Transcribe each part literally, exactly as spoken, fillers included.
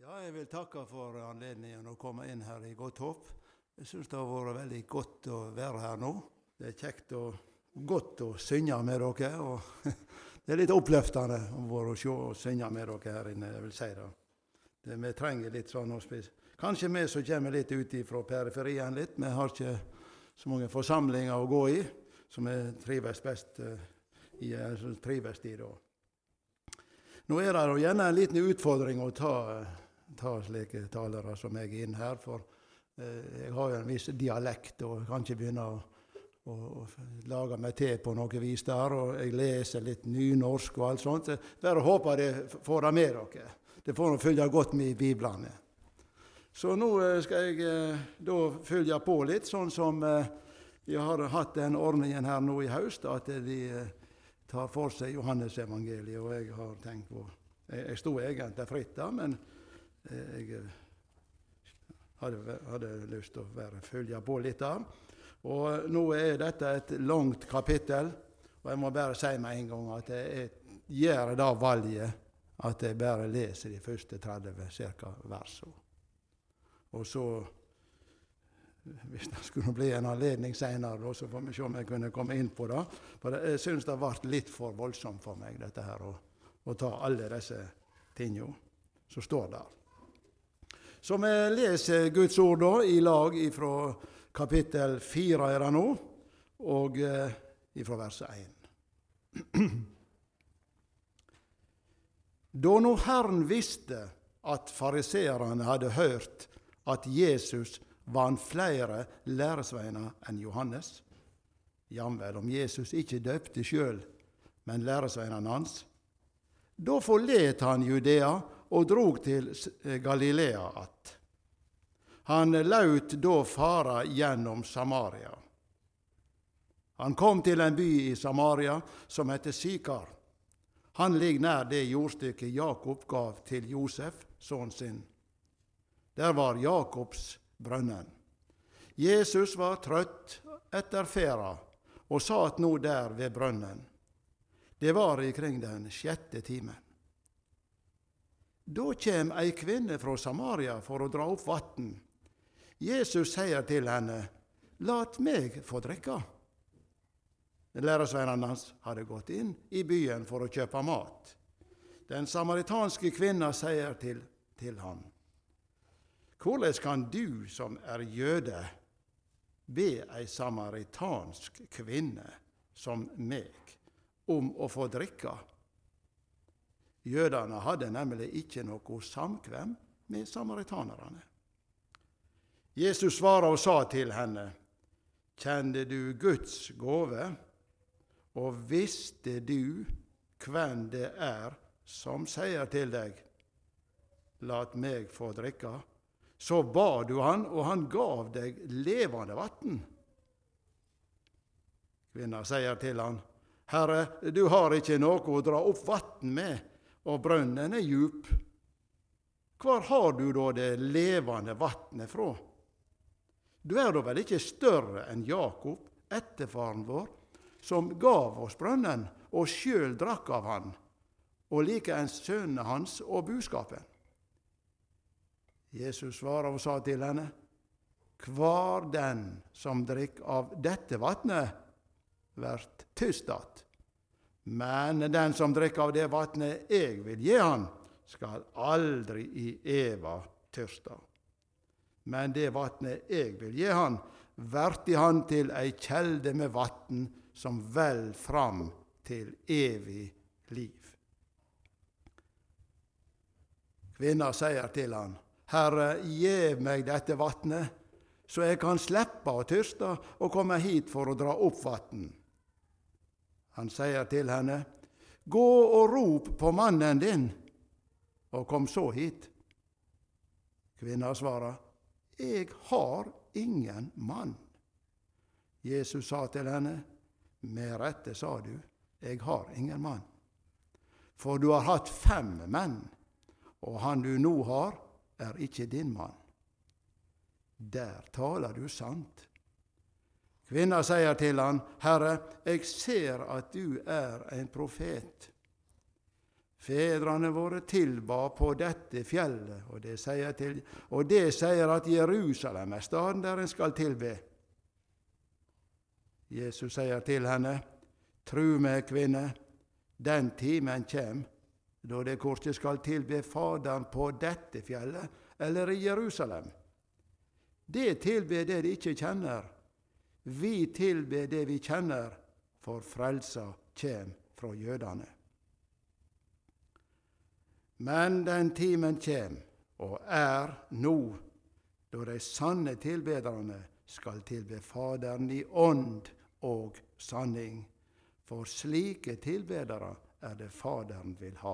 Ja, jeg vil takke for anledningen å komme inn her i Godt Håp. Jeg synes det har vært veldig godt å være her nå. Det er kjekt og godt å synge med dere, og det er litt oppløftende å være og se og synge med dere her inne, jeg vil si det. det vi trenger litt sånn å spise. Kanskje vi som kommer litt ut fra periferien litt, vi har ikke så mange forsamlinger å gå i, som vi trives best i, som trives i da. Nå er det jo gjerne en liten utfordring å ta, ta slike talere som jeg er inn her, for eh, jeg har jo en viss dialekt, og kan ikke begynne å, å, å lage meg til på noe vis der, og jeg leser litt nynorsk og alt sånt. Bare håper det får det med dere. Det får de følge godt med i Biblene. Så nå skal jeg eh, da følge på litt, sånn som eh, jeg har hatt den ordningen her nå i høst, at de eh, tar for seg Johannes evangeliet, og jeg har tenkt på, jeg, jeg stod egentlig fritt da, men eh, jeg hadde, hadde lyst til å være, følge på litt der. Og nå er dette et langt kapittel, og jeg må bare si meg en gang at jeg gjør da valget at jeg bare leser de første tretti cirka versene. Og så, hvis det skulle bli en anledning senere, så får vi se om jeg kunne komme inn på det. For jeg synes det har vært litt for voldsomt for meg, dette her, å, å ta alle disse tingene som står der. Så vi leser Guds ord da, i lag fra kapittel fire er det nå, og eh, fra vers én. Da nå Herren visste at fariseerne hadde hørt at Jesus vant flere læresveiner enn Johannes, jamvel om Jesus ikke døpte selv, men læresveinene hans, da forlet han Judea og drog til Galilea att. Han laut da fara gjennom Samaria. Han kom til en by i Samaria som heter Sikar. Han ligger nær det jordstykket Jakob gav til Josef, sønnen sin. Der var Jakobs brønnen. Jesus var trøtt etter ferda, og satt nå der ved brønnen. Det var ikring den sjette timen. Da kjem ei kvinne fra Samaria for å dra opp vatten. Jesus sier til henne, «Lat meg få drikke.» Læresveinene hans hadde gått inn i byen for å kjøpe mat. Den samaritanske kvinna sier til, til han, «Hvordan kan du som er jøde be ei samaritansk kvinne som meg om å få drikke?» Jødene hadde nemlig ikke noe samkvem med samaritanerne. Jesus svaret og sa til henne, «Kjente du Guds gåve, og visste du hvem det er som sier til deg, lat meg få drikke, så ba du han, og han gav deg levende vatten. Kvinna sier til han, Herre, du har ikke noe å dra opp vatten med, og brønnen er djup. Hvor har du da det levende vattnet fra? Du er da vel ikke større enn Jakob, etterfaren vår, som gav oss brønnen, og sjøl drakk av han, og like en sønne hans og buskapen. Jesus svaret og sa til henne, «Hvar den som drikk av dette vattnet, vært tystat, men den som drikk av det vattnet jeg vil gi han, skal aldri i eva tørsta. Men det vattnet jeg vil gi han, vært i han til ei kjelde med vatten, som vel fram til evig liv.» Kvinna sier til han, «Herre, gjev meg dette vattnet, så jeg kan slippe å tørste og komme hit for å dra opp vatten.» Han sier til henne, «Gå og rop på mannen din, og kom så hit.» Kvinna svarer, «Jeg har ingen mann.» Jesus sa til henne, «Med rette sa du, jeg har ingen mann. For du har hatt fem menn, og han du nå har, er ikke din mann. Der taler du sant.» Kvinna sier til han, «Herre, jeg ser at du er en profet. Fedrene våre tilba på dette fjellet, og det sier, til, og det sier at Jerusalem er staden der en skal tilbe. Jesus sier til henne, tru meg, kvinne, den timen kjem, da det korkje skal tilbe Faderen på dette fjellet, eller i Jerusalem. Det tilbe det de ikke kjenner. Vi tilbe det vi kjenner, for frelsa kjem fra jødene. Men den timen kjem, og er nå, da de sanne tilbederne skal tilbe Faderen i ånd og sanning. For slike tilbedere er det Faderen vil ha.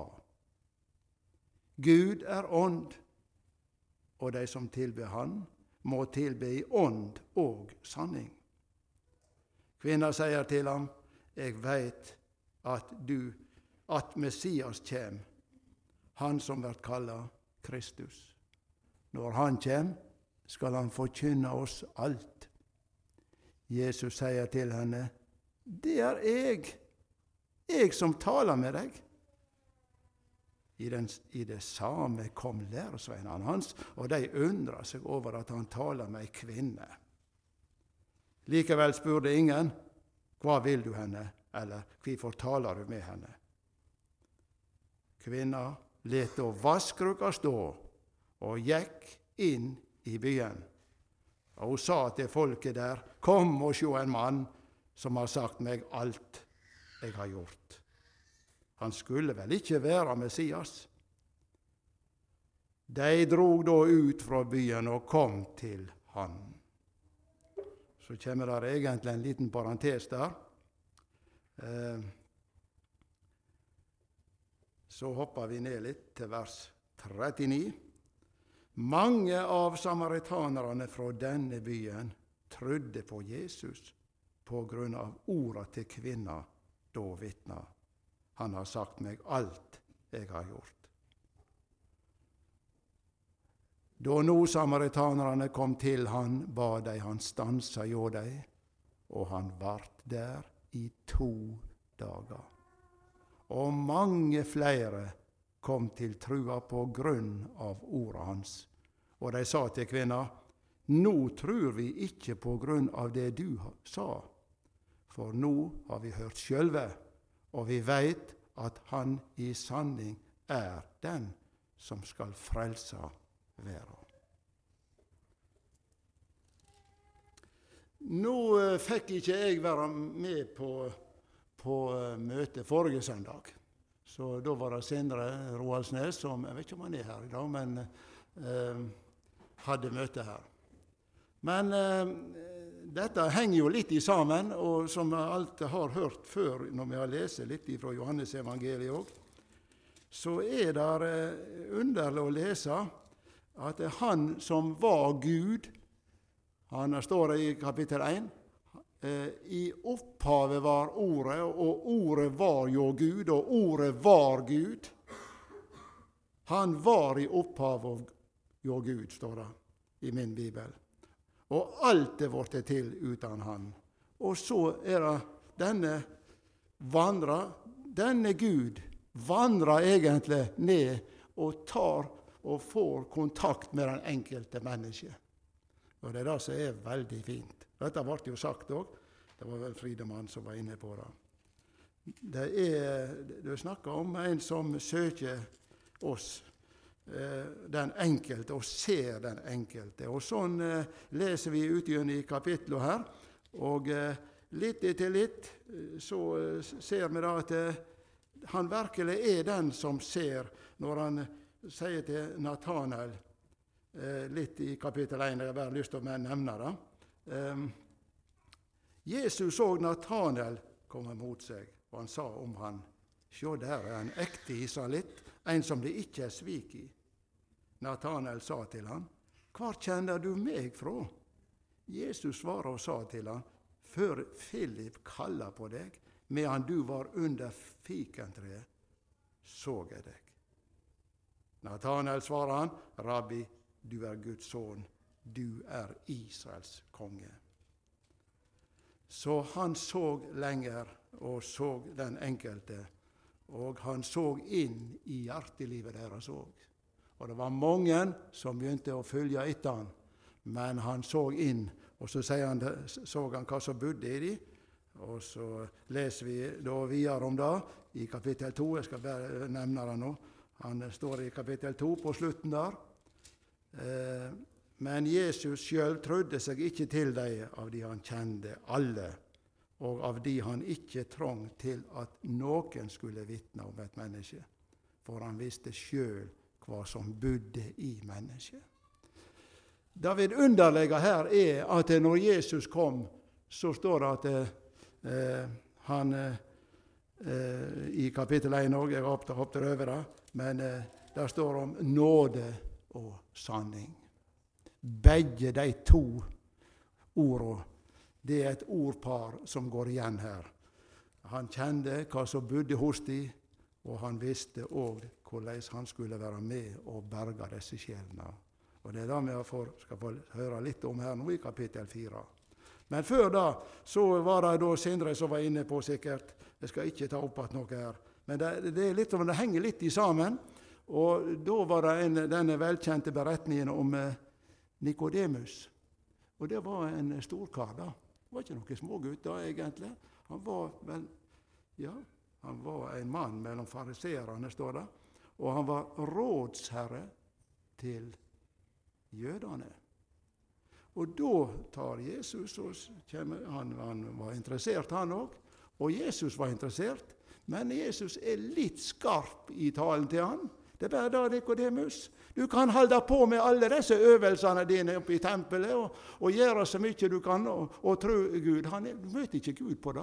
Gud er ånd, og de som tilber Han, må tilbe i ånd og sanning. Kvinna sier til ham, jeg veit at du, at Messias kjem, han som blir kallet Kristus. Når han kjem, skal han forkynne oss alt. Jesus sier til henne, det er jeg, jeg som taler med deg. I, den, I det samme kom læresveinene hans, og de undret seg over at han taler med ei kvinne. Likevel spurte ingen, hva vil du henne, eller hvorfor taler du med henne? Kvinna let da vasskrukka stå, og gikk inn i byen. Og hun sa til folket der, kom og sjå en mann som har sagt meg alt jeg har gjort. Han skulle vel ikke være Messias. De drog da ut fra byen og kom til han. Så kommer der egentlig en liten parentes der. Eh, så hopper vi ned litt til vers trettini. Mange av samaritanerne fra denne byen trodde på Jesus på grunn av ordet til kvinna da vitna. Han har sagt meg alt jeg har gjort. Da nå samaritanerne kom til han, ba de han stansa hjå dei, og han vart der i to dager. Og mange flere kom til trua på grunn av ordet hans. Og de sa til kvinna, nå tror vi ikke på grunn av det du sa, for nå har vi hørt sjølve, og vi veit at han i sanning er den som skal frelse verden. Nå uh, fikk ikke jeg være med på, på uh, møtet forrige søndag. Så da var det Sindre Roaldsnes, som jeg vet ikke om han er her i dag, men uh, hadde møte her. Men uh, dette henger jo litt i sammen, og som jeg alltid har hørt før når vi har lest litt fra Johannes evangeliet også, så er det uh, underlig å lese at han som var Gud, han står i kapittel én, uh, i opphavet var ordet, og ordet var jo Gud, og ordet var Gud. Han var i opphavet jo Gud, står det i min bibel. Og alt er vorte til uten han. Og så er det denne vandra, denne Gud vandrer egentlig ned og tar og får kontakt med den enkelte menneske. Og det er det som er veldig fint. Dette ble jo sagt også. Det var vel Friedemann som var inne på det. Det er, du snakker om en som søker oss, den enkelte, og ser den enkelte. Og sånn eh, leser vi ut i kapitlet her, og eh, litt etter litt så eh, ser vi da at eh, han virkelig er den som ser, når han sier til Nathanael, eh, litt i kapittel én, jeg har bare lyst til å nevne det. Eh, Jesus så Nathanael komme mot seg, og han sa om han, sjå der er en ekte israelitt, en som det ikke er svik i. Nathanael sa til han, hvor kjenner du meg fra? Jesus svaret og sa til han, før Philip kallet på deg, medan du var under fikentreet, så jeg deg. Nathanael svarer han, Rabbi, du er Guds son, du er Israels konge. Så han så lenger og så den enkelte, Og han så inn i hjertelivet deres òg. Og det var mange som begynte å følge etter han, men han så inn, og så sier han, så han hva som bodde i dem. Og så leser vi da videre om det i kapittel to. Jeg skal bare nevne det nå. Han står i kapittel to på slutten der. Eh, men Jesus selv trodde seg ikke til dem av de han kjente alle, og av de han ikke trong til at noen skulle vitne om et menneske, for han visste selv hva som bodde i mennesket. Det vidunderlige her er at når Jesus kom, så står det at eh, han eh, i kapittel én òg, jeg hoppet, hoppet over det, men eh, der står om nåde og sanning. Begge de to ordene, det er et ordpar som går igjen her. Han kjente hva som bodde hos dem, og han visste også hvordan han skulle være med og berge disse sjelene. Og det er det vi får, skal få høre litt om her nå i kapittel fire. Men før da, så var det da Sindre som var inne på sikkert, jeg skal ikke ta opp at noe her, men det, det, er litt, det henger litt i sammen, og da var det en, denne velkjente beretningen om eh, Nikodemus. Og det var en storkar da. Det var ikke noen smågutt da, egentlig. Han var vel, ja, han var en mann mellom fariserene, står det, og han var rådsherre til jødene. Og da tar Jesus, og kommer, han, han var interessert han også, og Jesus var interessert, men Jesus er litt skarp i talen til han. Det er bare da, Nikodemus. Du kan holde på med alle disse øvelsene dine oppe i tempelet, og, og gjøre så mye du kan, og, og tro Gud. Han er, du møter ikke Gud på det.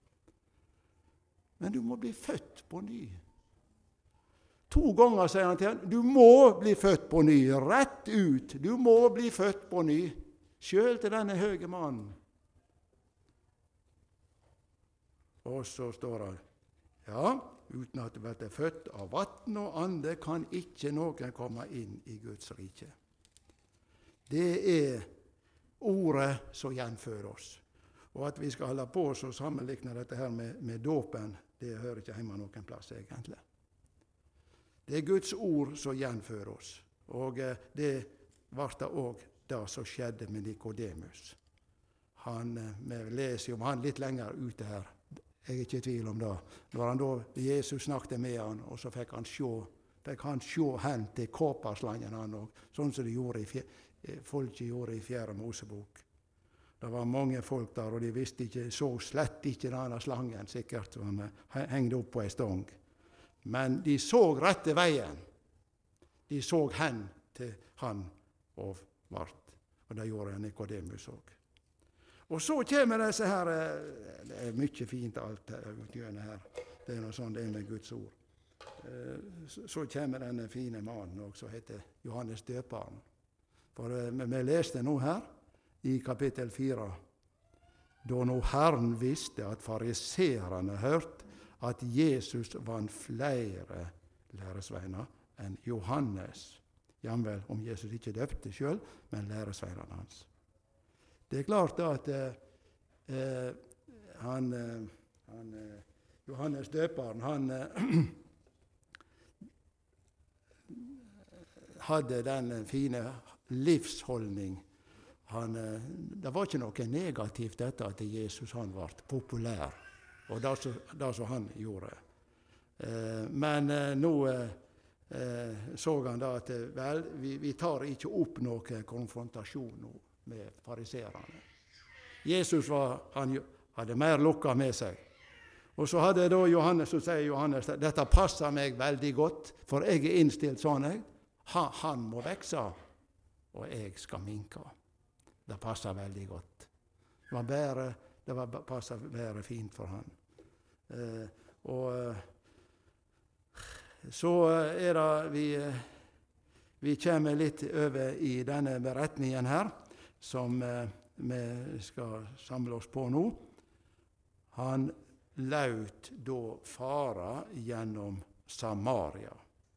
Men du må bli født på ny. To ganger sier han til han, du må bli født på ny, rett ut. Du må bli født på ny, selv til denne høye mannen. Og så står det, ja, uten at du blir født av vatten og ande, kan ikke noen komme inn i Guds rike. Det er ordet som gjenfører oss. Og at vi skal holde på og sammenlikne dette her med, med dåpen, det hører ikke hjemme noen plass egentlig. Det er Guds ord som gjenfører oss. Og eh, det var det også det som skjedde med Nikodemus. Han, eh, vi leser om han litt lenger ute her. Jeg er ikke i tvil om det. Når han da, Jesus snakket med han, og så fikk han se, fikk han se hen til kåperslangen han også, sånn som de gjorde i fjer, folk gjorde i fjerde Mosebok. Det var mange folk der, og de visste ikke, så slett ikke denne slangen, sikkert, som han hengde opp på en stong. Men de så rette veien. De så hen til han og vart. Og det gjorde Nikodemus også. Og så kommer disse her, det er mye fint alt utgjørende her, det er noe sånn det er med Guds ord. Så kommer denne fine mannen også, som heter Johannes Døperen. For vi leste nå her, i kapittel fire, da nå Herren visste at fariserene hørte at Jesus vant flere læresveiner enn Johannes. Jamvel, om Jesus ikke døpte selv, men læresveinerne hans. Det er klart da at eh, han, han, Johannes Døperen, han eh, hadde den fine livsholdning. Han, eh, det var ikke noe negativt dette at Jesus han ble populær, og det som han gjorde. Eh, men eh, nå eh, så han da at vel, vi, vi tar ikke opp noe konfrontasjon nå med fariserene. Jesus var, han hadde mer lukka med seg. Og så hadde da Johannes, så sier Johannes, dette passer meg veldig godt, for jeg er innstilt sånn, jeg. Han, han må vekse, og jeg skal minke. Det passer veldig godt. Det var bare, det var passet bare fint for han. Eh, og så er det, vi, vi kommer litt over i denne beretningen her, som eh, vi skal samle oss på nå. Han laut da fara gjennom Samaria.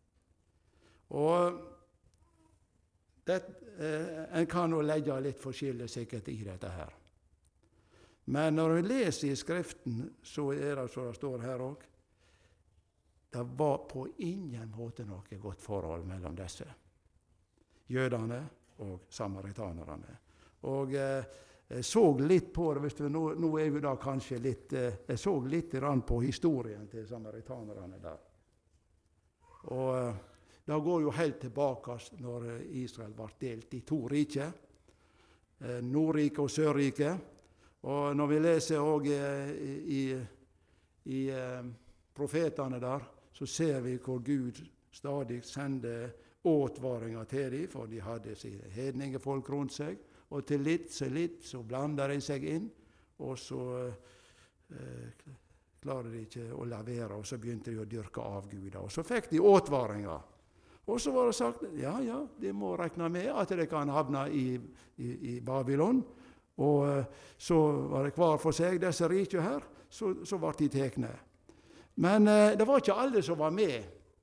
Og det, eh, en kan jo legge litt forskjellig sikkert i dette her. Men når vi leser i Skriften, så er det så det står her også, det var på ingen måte noe godt forhold mellom disse. Jødene og samaritanerne. Og eh, jeg så litt på det, hvis du, nå, nå er vi da kanskje litt, eh, jeg så litt på historien til samaritanerne der. Og eh, det går jo helt tilbake når Israel var delt i to rike, eh, Nordrike og Sørrike. Og når vi leser også eh, i, i eh, profetene der, så ser vi hvor Gud stadig sender åtvaringer til dem, for de hadde sine hedningefolk rundt seg, og til litt så litt så blander de seg inn, og så eh, klarer de ikke å la være, og så begynte de å dyrke avguder, og så fikk de åtvaringer. Og så var det sagt, ja, ja, de må regne med at de kan havne i, i, i Babylon, og eh, så var det hver for seg, disse rike her, så, så var de tekne. Men eh, det var ikke alle som var med.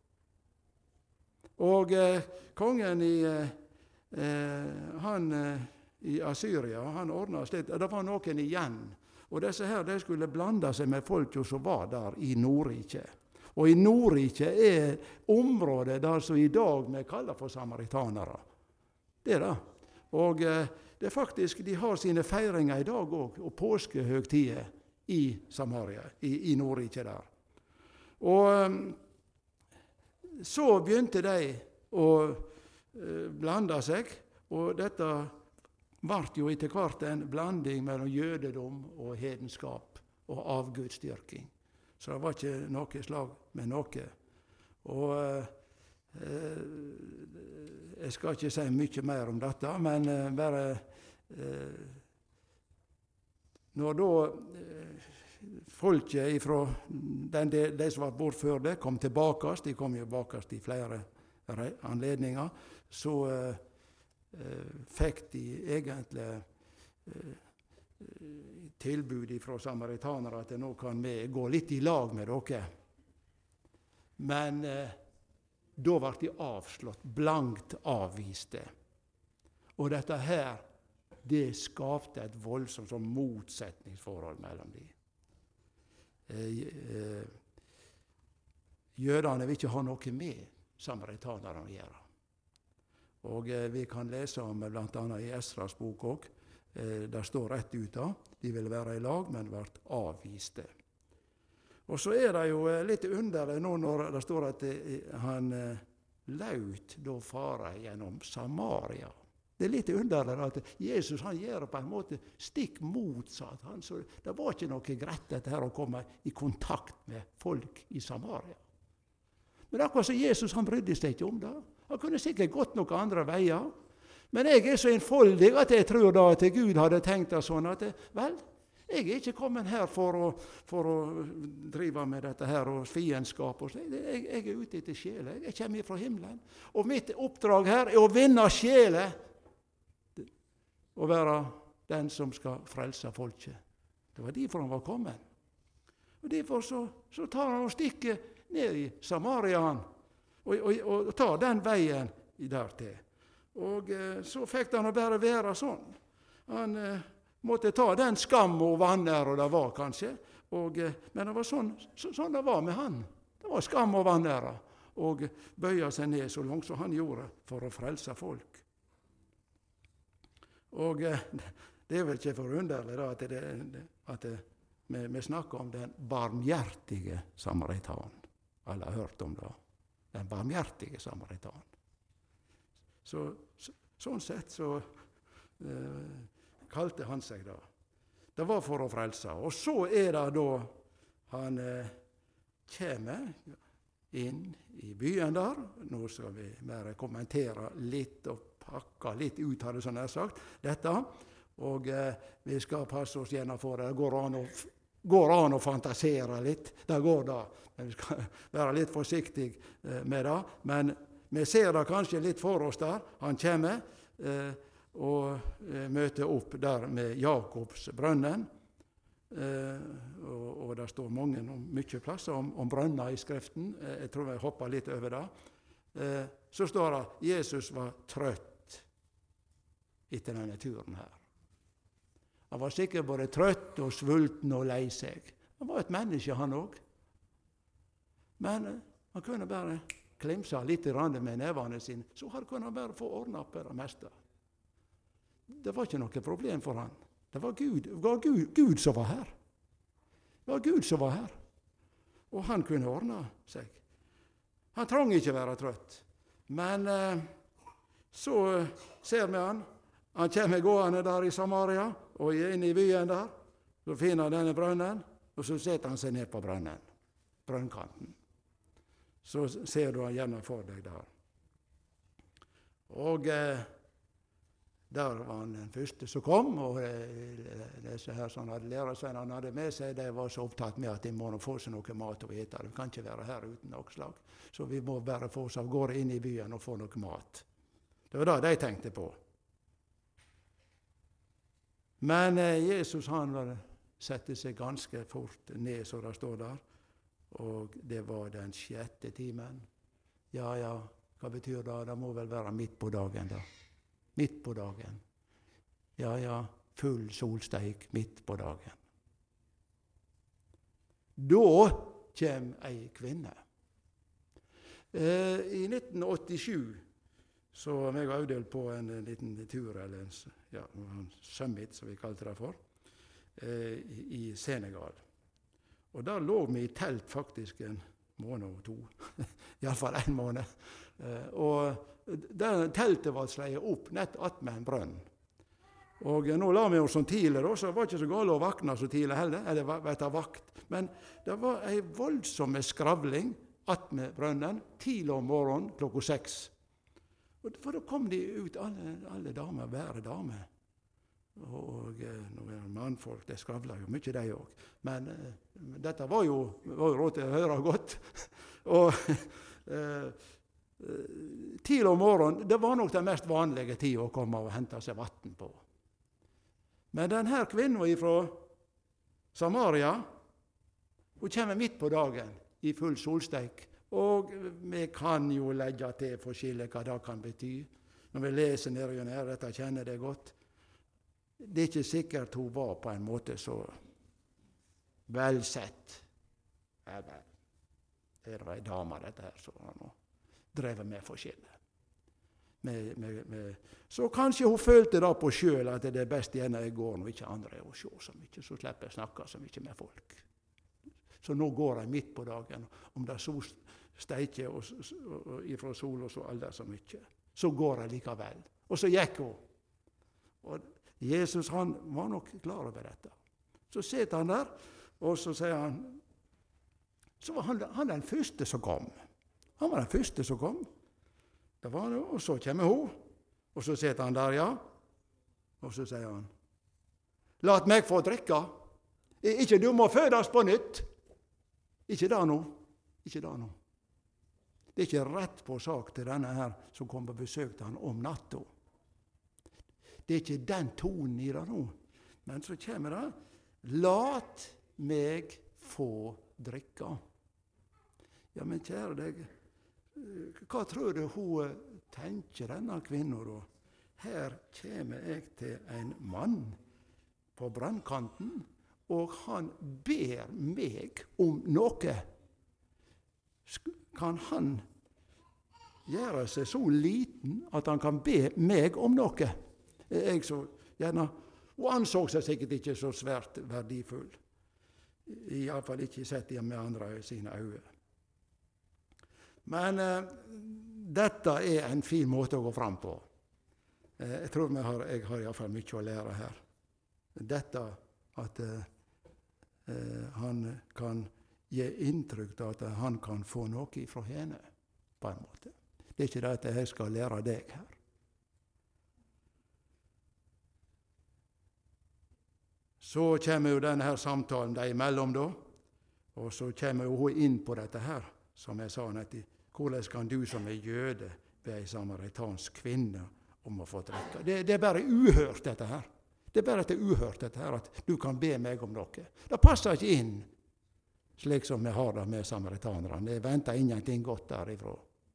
Og eh, kongen i, eh, han, eh, i Assyria, han ordnet slikt. Det var noen igjen. Og disse her, de skulle blande seg med folk som var der i Nordriket. Og i Nordriket er området der som i dag vi kaller for samaritanere. Det er det. Og eh, det er faktisk, de har sine feiringer i dag også, og påskehøgtider i Samaria, i, i Nordriket der. Og så begynte de å blande seg, og dette ble jo etter hvert en blanding mellom jødedom og hedenskap og avgudsdyrking. Så det var ikke noe slag med noe. Og eh, jeg skal ikke si mye mer om dette, men eh, bare eh, når da eh, folket fra den de, de som var bort før det, kom tilbake, de kom jo tilbake i flere anledninger, så eh, fikk de egentlig eh, tilbud fra samaritanere at nå kan vi gå litt i lag med dere. Men eh, da ble de avslått, blankt avviste. Og dette her, det skapte et voldsomt sånn motsetningsforhold mellom dem. Eh, eh, jødene vil ikke ha noe med samaritanerne å gjøre. Og eh, vi kan lese om blant annet i Esras bok også. Eh, der står rett ut da. De ville være i lag, men ble avviste. Og så er det jo eh, litt underlig nå når det står at eh, han eh, laut da fare gjennom Samaria. Det er litt underlig at Jesus han gjør på en måte stikk motsatt. Han, så det var ikke noe greit dette her å komme i kontakt med folk i Samaria. Men akkurat så Jesus han brydde seg ikke om det. Han kunne sikkert gått noen andre veier. Men jeg er så enfoldig at jeg tror da at Gud hadde tenkt det sånn at vel, jeg er ikke kommet her for å, for å drive med dette her og fiendskap og slik. Jeg, jeg er ute etter sjeler. Jeg kommer fra himmelen. Og mitt oppdrag her er å vinne sjeler. Å være den som skal frelse folket. Det var derfor han var kommet. Og derfor så, så tar han og stikker ned i Samarian og, og, og tar den veien der til. Og eh, så fikk han å bare være sånn. Han eh, måtte ta den skam og vanære det var kanskje. Og, eh, men det var sånn, så, sånn det var med han. Det var skam og vanære. Og bøye seg ned så langt som han gjorde for å frelse folk. Og eh, det er vel ikke forunderlig da, at, det, at det, vi, vi snakker om den barmhjertige samaritan. Alle har hørt om det. Den barmhjertige samaritan. Så, så, sånn sett så eh, kalte han seg da. Det var for å frelse. Og så er det da han eh, kommer inn i byen der. Nå skal vi bare kommentere litt og pakke litt ut, har det sånn jeg sagt, dette. Og eh, vi skal passe oss gjennom for det. Det går an å, går an å fantasere litt. Det går da. Men vi skal være litt forsiktig eh, med det. Men vi ser det kanskje litt for oss der. Han kommer eh, og eh, møter opp der med Jakobs brønnen. Eh, og, og det står mange om mye plasser om, om brønner i skriften. Eh, jeg tror jeg hopper litt over det. Eh, så står det Jesus var trøtt etter denne turen her. Han var sikkert både trøtt og svulten og lei seg. Han var et menneske, han òg. Men Han kunne bare klimse litt med nevene sine, så kunne han bare få ordnet opp det meste. Det var ikke noe problem for han. Det var Gud, det var Gud, Gud som var her. Det var Gud som var her. Og han kunne ordne seg. Han trang ikke være trøtt. Men eh, så ser vi han. Han kommer gående der i Samaria, og er inne i byen der. Så finner han denne brønnen, og så setter han seg ned på brønnen. Brønnkanten. Så ser du han gjerne for deg der. Og eh, der var han den første som kom, og eh, disse her som hadde lærersvenner han hadde med seg, de var så opptatt med at de må få seg noe mat å ete. De kan ikke være her uten noe slag. Så vi må bare få oss av gårde inn i byen og få noe mat. Det var det de tenkte på. Men eh, Jesus han sette seg ganske fort ned, så det står der. Og det var den sjette timen. Ja, ja, hva betyr det? Det må vel være midt på dagen da. Midt på dagen. Ja, ja, full solsteik midt på dagen. Da kjem ei kvinne. Eh, I nitten åttisju så var jeg Audhild på en, en liten tur, eller en, ja, en summit, som vi kalte det for, eh, i, i Senegal. Og der lå vi i telt faktisk en måned og to, i alle fall en måned. Eh, og der teltet var sleiet opp nett attmed en brønn. Og nå la vi oss som tidligere, så det var ikke så galt å vakne så tidlig heller, eller være vakt. Men det var en voldsom skravling attmed brønnen, tidlig om morgenen, klokka seks. For da kom de ut, alle, alle damer, bare damer. Og eh, noen mannfolk, de skravla jo mye, de òg. Men eh, dette var jo, var jo råd til å høre godt. og eh, tidlig om morgenen, det var nok den mest vanlige tid å komme og hente seg vann på. Men denne kvinnen fra Samaria, hun kommer midt på dagen i full solsteik. Og vi kan jo legge til forskjellig hva det kan bety. Når vi leser nede og nede, dette kjenner det godt. Det er ikke sikkert hun var på en måte så velsett. Ja, vel. Det var en dame, dette her, som han drev med forskjellig. Med, med, med. Så kanskje hun følte da på sjøl at det er best igjen jeg går når ikke andre er å se så mye, så slipper jeg snakke så mye med folk. Så nå går jeg midt på dagen, om det så steiker og, og, og ifra sol og så aldri så mye. Så går jeg likevel. Og så gikk hun. Og Jesus han var nok klar over dette. Så sitter han der, og så sier han, så var han, han den første som kom. Han var den første som kom. Det var det, og så kommer hun, og så sitter han der, ja. Og så sier han, «Lat meg få drikke. Ikke du må fødes på nytt.» Ikke det nå. Ikke det nå. Det er ikke rett på sak til denne her som kom og besøkte han om natta. Det er ikke den tonen i det nå. Men så kommer det, «Lat meg få drikke.» Ja, men kjære deg, hva tror du hun tenker denne kvinnen da? Her kommer jeg til en mann på brannkanten, og han ber meg om noe. Kan han gjøre seg så liten at han kan be meg om noe? Jeg så gjerne, og anså seg sikkert ikke så svært verdifull. I alle fall ikke sett det med andre sine øyne. Men eh, dette er en fin måte å gå fram på. Eh, jeg tror jeg har, jeg har i alle fall mye å lære her. Dette at eh, han kan gi inntrykk av at han kan få noe fra henne, på en måte. Det er ikke det at jeg skal lære deg her. Så kommer jo denne her samtalen deg imellom da, og så kommer jo hun inn på dette her, som jeg sa, at hvordan kan du som er jøde be en samaritansk kvinne om å få drikke? Det, det er bare uhørt dette her. Det er bare at det er uhørt dette her, at du kan be meg om noe. Det passer ikke inn, slik som vi har det med samaritanerne. Det venter ingenting godt derifra.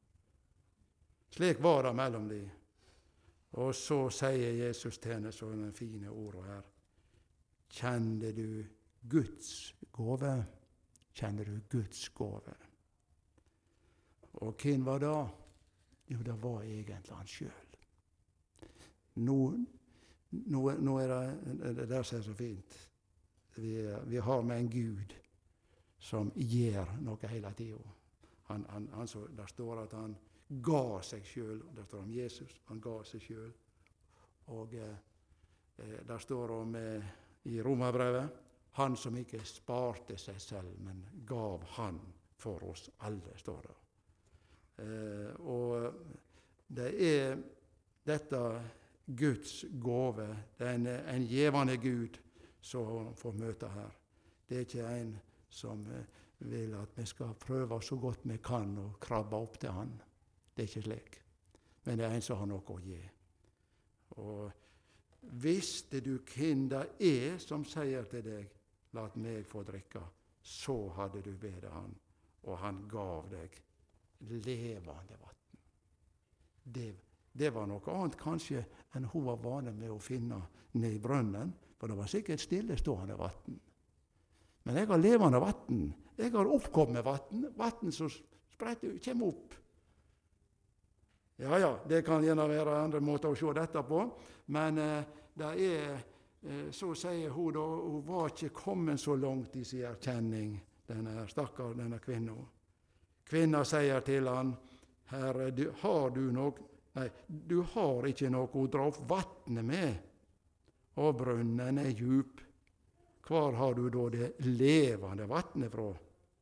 Slik var det mellom de. Og så sier Jesus til henne sånne fine ord her. Kjenner du Guds gåve? Kjenner du Guds gåve? Og hvem var det? Jo, det var egentlig han sjøl. Nå, nå, nå er det det der som er så fint. Vi, vi har med en Gud som gjør noe hele tiden. Han, han, han så, der står at han ga seg sjøl. Der står om Jesus. Han ga seg sjøl. Og eh, der står om eh, i Romerbrevet han som ikke sparte seg selv, men gav han for oss alle, står det. Eh, og det er dette Guds gåve. Det er en, en gjevende Gud som får møte her. Det er ikke en som eh, vil at vi skal prøve så godt vi kan og krabbe opp til han. Det er ikke slik. Men det er en som har noe å gi. Og visste du hvem det er som sier til deg, lat meg få drikke, så hadde du bedt han, og han gav deg levende vann. Det, det var noe annet kanskje enn hun var vane med å finne ned i brønnen, for det var sikkert stillestående vann. Men jeg har levende vann. Jeg har oppkommet vann, vann som spretter, kommer opp. Ja, ja, det kan gjerne være andre måter å se dette på, men eh, det er, eh, så sier hun da, hun var ikke kommet så langt i sin erkjenning, denne stakkar, denne kvinna. Kvinna sier til han, Herre, du, har du noe, nei, du har ikke noe å dra opp vannet med, og brønnen er djup. Hvor har du da det levende vannet fra?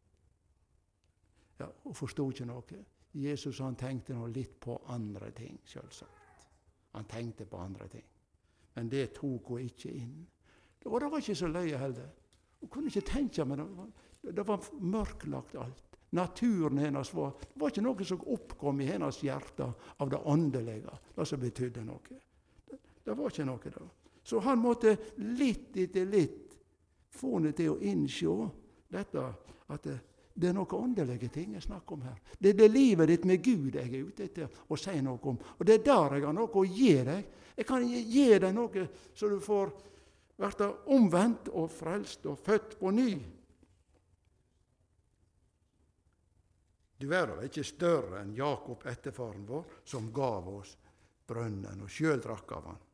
Ja, hun forstod ikke noe. Jesus han tenkte nå litt på andre ting, selvsagt. Han tenkte på andre ting. Men det tok hun ikke inn. Og det var ikke så løye heller. Hun kunne ikke tenke, men det var, det var mørklagt alt. Naturen hennes var, det var ikke noe som oppkom i hennes hjerte av det åndelige, det som betydde noe. Det, det var ikke noe da. Så han måtte litt etter litt få henne til å innse dette, at det, det er noe åndelige ting jeg snakker om her. Det er det livet ditt med Gud jeg er ute etter å si noe om. Og det er der jeg har noe å gi deg. Jeg kan gi deg noe så du får vært omvendt og frelst og født på ny. Du er da ikke større enn Jakob, etterfaren vår, som gav oss brønnen og selv drakk av han.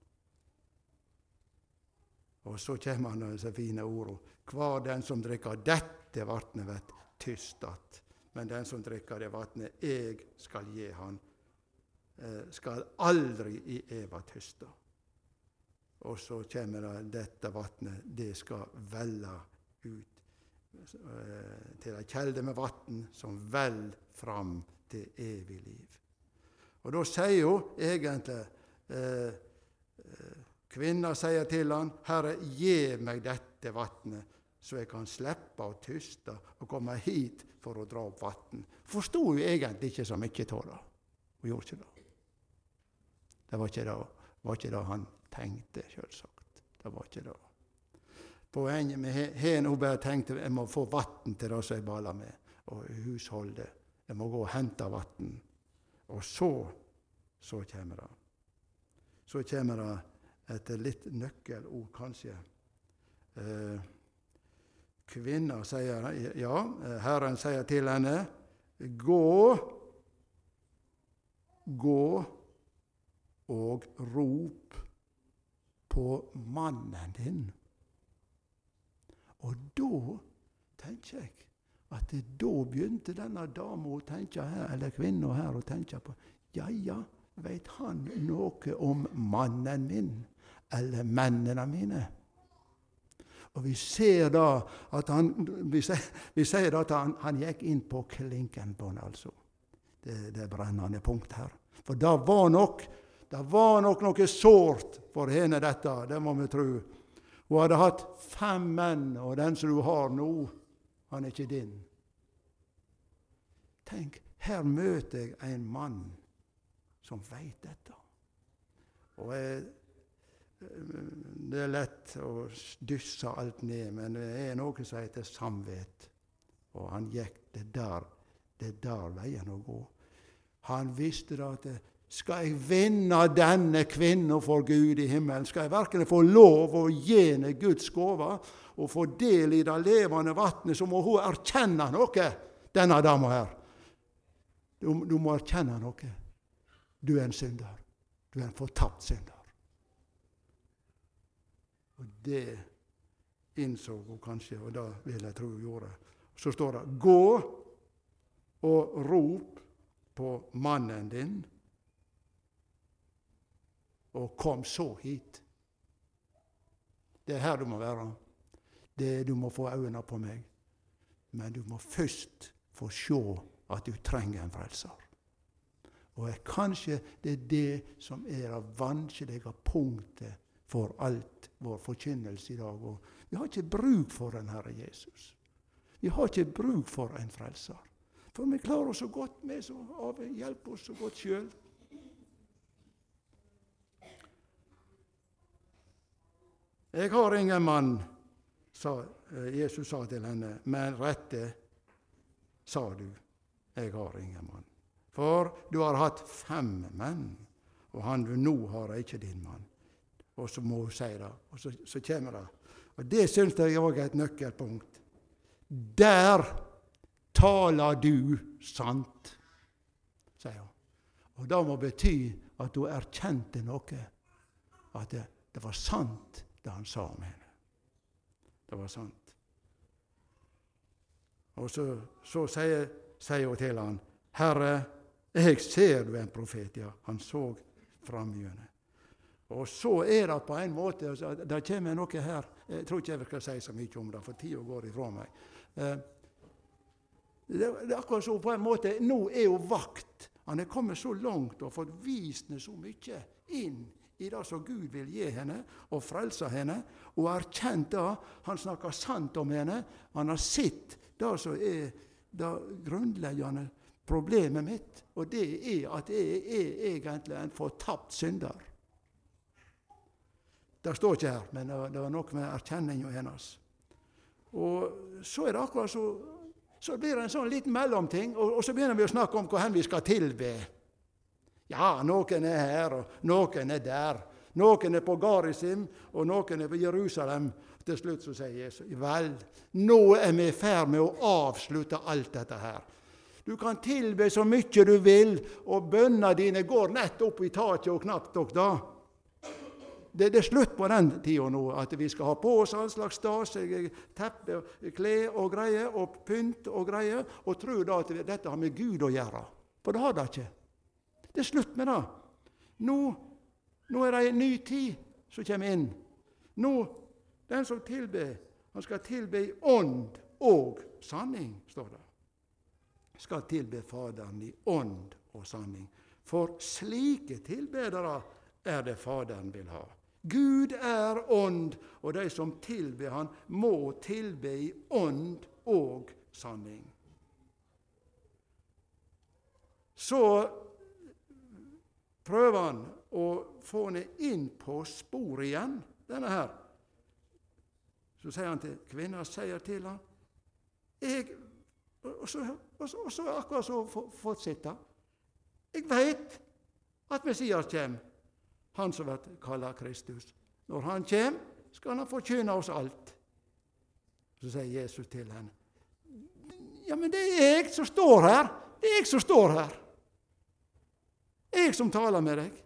Og så kommer han med disse fine ordene. Hva den som drikker dette vattnet vet tystat, men den som drikker det vattnet jeg skal gi han, skal aldri i eva tysta. Og så kommer det dette vattnet, det skal velle ut til en kjelde med vatten som vel fram til evig liv. Og da sier hun egentlig eh, kvinna sier til han, Herre, gi meg dette vattnet, så jeg kan slippe å tyste og komme hit for å dra opp vatten. Forstod jo egentlig ikke så mye av det. Hun gjorde ikke det. Det var ikke det, var ikke det han tenkte, selvsagt. Det var ikke det. Poenget med henne, hun bare tenkte, jeg må få vatten til det som jeg baler med, og husholdet. Jeg må gå og hente vatten. Og så, så kommer det. Så kommer det et litt nøkkelord, kanskje. Eh, kvinna sier, ja, Herren sier til henne, gå, gå og rop på mannen din. Og da tenker jeg at det da begynte denne dama å tenke her, eller kvinna her å tenke på, ja, ja, vet han noe om mannen min, eller mennene mine? Og vi ser da at han, vi ser, vi ser da at han, han gikk inn på klinken på han, altså. Det, det er brennende punkt her. For det var nok, det var nok noe sårt for henne dette, det må vi tro. Hun hadde hatt fem menn, og den som du har nå, han er ikke din. Tenk, her møter jeg en mann som vet dette. Og jeg, det er lett å dysse alt ned, men det er noe som heter samvet. Og han gikk det der, det der veien å gå. Han visste da at skal jeg vinne denne kvinnen for Gud i himmelen, skal jeg virkelig få lov å gjene Guds gåve og få del i det levende vattnet, så må hun erkjenne noe, denne dama her. Du, du må erkjenne noe. Du er en synder. Du er en fortapt synder. Og det innså hun kanskje, og da vil jeg tro hun gjorde. Så står det, gå og rop på mannen din, og kom så hit. Det er her du må være. Det er, du må få øynene på meg. Men du må først få se at du trenger en frelser. Og er kanskje det er det som er det vanskelige punktet for alt vår forkynnelse i dag. Og vi har ikke bruk for den Herre Jesus. Vi har ikke bruk for en frelser. For vi klarer oss så godt med, så av hjelper oss så godt selv. Jeg har ingen mann, sa Jesus sa til henne, men rette sa du, jeg har ingen mann. For du har hatt fem menn, og han du nå har ikke din mann. Og så må hun si det, og så, så kommer det. Og det synes jeg også er et nøkkelpunkt. Der taler du sant, sier hun. Og det må bety at hun erkjente noe, at det, det var sant det han sa om henne. Det var sant. Og så, så sier, sier hun til han, Herre, jeg ser du er en profet, ja. Han så framgjørende. Og så er det på en måte, det kommer noe her, jeg tror ikke jeg skal si så mye om det, for tiden går ifra meg. Det, det er akkurat så på en måte, nå er hun vakt. Han er kommet så langt og fått vist henne så mye inn i det som Gud vil gi henne, og frelse henne, og erkjent det. Han snakker sant om henne. Han har sett det som er det grunnleggende problemet mitt, og det er at jeg er egentlig en fortapt synder. Det står ikke her, men det var noe med erkjenningen hennes. Og så er det akkurat så, så blir det en sånn liten mellomting, og, og så begynner vi å snakke om hvor vi skal tilbe. Ja, noen er her, og noen er der. Noen er på Garisim, og noen er på Jerusalem. Til slutt så sier Jesus, vel, nå er vi i ferd med å avslutte alt dette her. Du kan tilbe så mye du vil, og bønner dine går nett opp i taket og knapt nok da. Det, det er slutt på den tiden nå, at vi skal ha på oss all slags stas, teppe, klær og greier, og pynt og greier, og tro da at dette har med Gud å gjøre. For det har det ikke. Det er slutt med det. Nå, nå er det en ny tid som kommer inn. Nå, den som tilber, han skal tilbe i ånd og sanning, står det. Skal tilbe Faderen i ånd og sanning. For slike tilbedere er det Faderen vil ha. Gud er ånd, og de som tilber han må tilbe i ånd og sanning. Så prøver han å få henne inn på sporet igjen, denne her. Så sier han til kvinna, sier til han, jeg, og så, og så, og så akkurat så fortsetter, jeg vet at Messias kommer, han som vet kallet Kristus. Når han kommer, skal han forkynne oss alt. Så sier Jesus til henne, ja, men det er jeg som står her, det er jeg som står her. Jeg som taler med deg.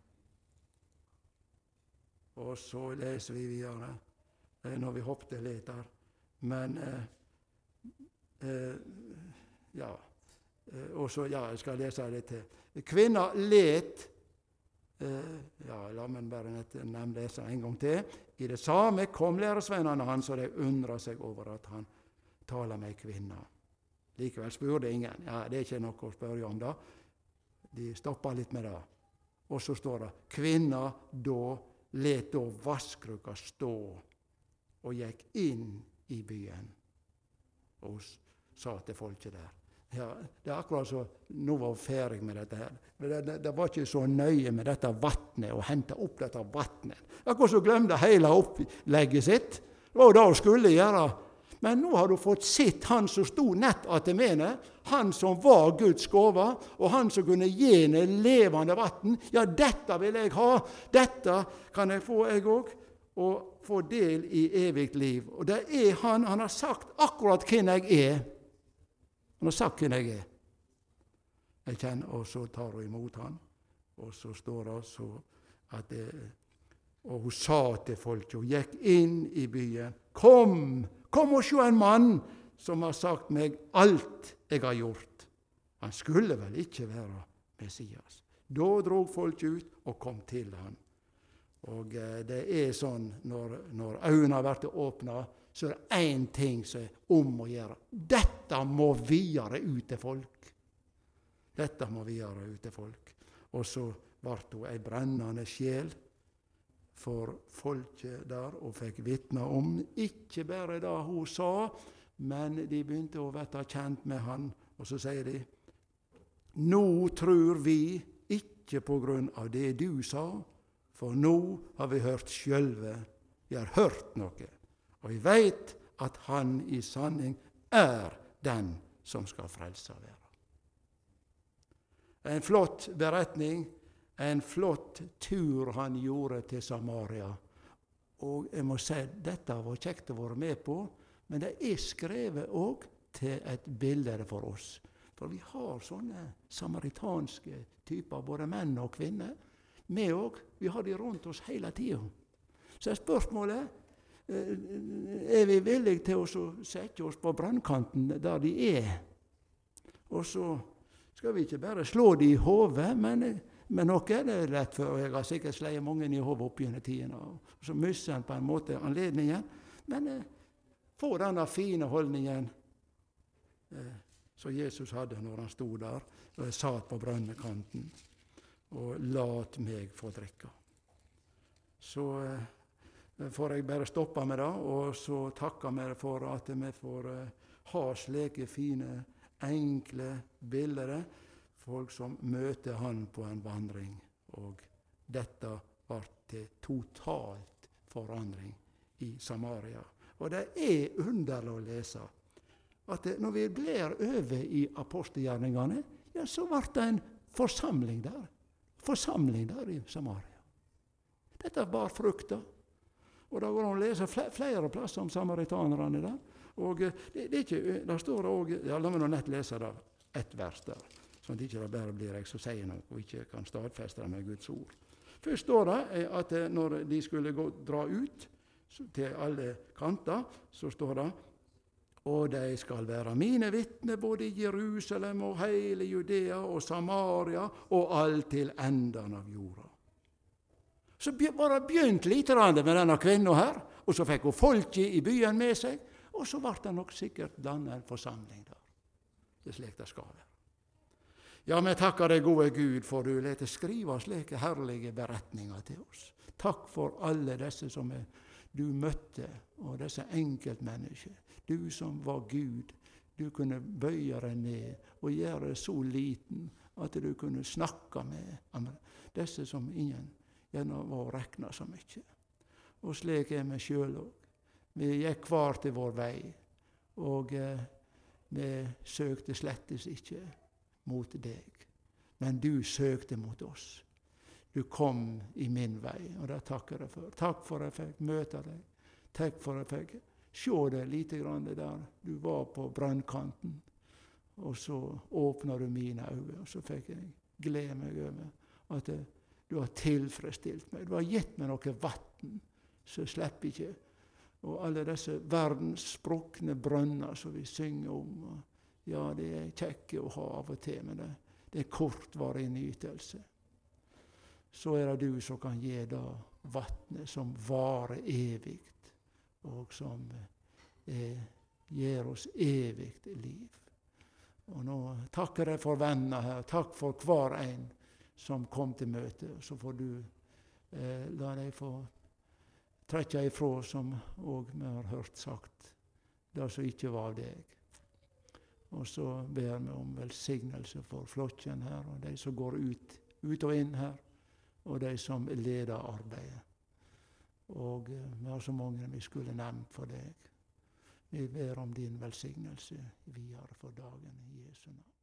Og så leser vi videre, når vi hoppte litt der. Men, eh, eh, ja, og så, ja, jeg skal lese det til. Kvinna let, eh, ja, la meg bare nevne lese en gang til. I det samme kom læresvennerne hans, og de undret seg over at han taler med kvinna. Likevel spurte ingen. Ja, det er ikke noe å spørre om da. De stoppet litt med det. Og så står det, kvinna da let da vaskrukka stå og gikk inn i byen og sa til folket der. Ja, det er akkurat så, nå var hun ferdig med dette her. Det, det, det var ikke så nøye med dette vattnet, og hente opp dette vattnet. Akkurat så glemte hele opplegget sitt. Det var jo det hun skulle gjøre. Men nå har du fått sett han som stod nett til mene, han som var Guds gåva, og han som kunne gi henne levende vatten. Ja, dette vil jeg ha. Dette kan jeg få, jeg òg, og få del i evigt liv. Og det er han, han har sagt akkurat hvem jeg er. Han har sagt hvem jeg er. jeg kjenner, og så tar hun imot han. Og så står det så at det, og hun sa til folket, hun gikk inn i byen, kom, kom og se en mann som har sagt meg alt jeg har gjort. Han skulle vel ikke være Messias. Da drog folk ut og kom til han. Og eh, det er sånn, når, når øynene har vært åpnet, så er det én ting som er om å gjøre. Dette må videre ut til folk. Dette må videre ut til folk. Og så ble hun ei brennende sjel for folket der, og fikk vitne om, ikke bare det hun sa, men de begynte å være kjent med han, og så sier de, nå tror vi ikke på grunn av det du sa, for nå har vi hørt sjølve, vi har hørt noe, og vi vet at han i sanning er den som skal frelse være. En flott beretning, en flott tur han gjorde til Samaria. Og jeg må si, dette var kjekt å være med på, men det er skrevet også til et bilde for oss. For vi har sånne samaritanske typer, både menn og kvinner. Vi også, vi har de rundt oss hele tiden. Så er spørsmålet, er vi villige til å sette oss på brannkanten der de er? Og så skal vi ikke bare slå de i hodet, men, men noe er det lett for, og jeg har sikkert sleiet mange i hodet opp gjennom tiden, og så mister en på en måte anledningen, men eh, få denne fine holdningen eh, som Jesus hadde når han stod der, og jeg satt på brønnekanten, og lat meg få drikke. Så eh, får jeg bare stoppe med det, og så takke meg for at vi får eh, ha slike fine enkle bilder, folk som møter han på en vandring. Og dette var til totalt forandring i Samaria. Og det er underlig å lese at det, når vi blir over i apostelgjerningene, ja, så ble det en forsamling der. Forsamling der i Samaria. Dette var frukta. Og da går det å lese flere plasser om samaritanerne der. Og det, det, er ikke, det står også, ja, la meg nå nett lese det, ett vers der, sånn at det ikke bare blir jeg som sier noe, og ikke kan stadfeste det med Guds ord. Først står det at når de skulle gå, dra ut til alle kanter, så står det, og de skal være mine vitner både i Jerusalem og hele Judea og Samaria og alt til enden av jorda. Så bare begynt litt med denne kvinnen her, og så fikk hun folket i byen med seg, og så ble det nok sikkert denne en forsamling der. Det er slik det skal være. Ja, men takker deg, gode Gud, for du lette skrive slike herlige beretninger til oss. Takk for alle disse som er, du møtte, og disse enkeltmennesker. Du som var Gud, du kunne bøye deg ned og gjøre det så liten at du kunne snakke med disse som ingen gjerne var å rekne så mye. Og slik er vi selv også. Vi gikk hver til vår vei, og eh, vi søkte slettes ikke mot deg, men du søkte mot oss. Du kom i min vei, og det takker jeg for. Takk for at jeg fikk møte deg. Takk for at jeg fikk se deg lite grann der. Du var på brannkanten, og så åpnet du mine øyne, og så fikk jeg glede meg over at eh, du har tilfredsstilt meg. Du har gitt meg noe vatten, så slipper ikke. Og alle disse verdens sprukne brønner som vi synger om. Ja, det er kjekke å ha av og til, men det, det er kortvarig nytelse. Så er det du som kan gi det vattnet som varer evigt, og som eh, gir oss evigt liv. Og nå takker jeg for venner her. Takk for hver en som kom til møte. Så får du eh, la deg få trekke ifra, som og vi har hørt sagt, det som ikke var deg. Og så ber vi om velsignelse for flokken her, og de som går ut, ut og inn her, og de som leder arbeidet. Og eh, vi har så mange vi skulle nevnt for deg. Vi ber om din velsignelse videre for dagen i Jesu navn.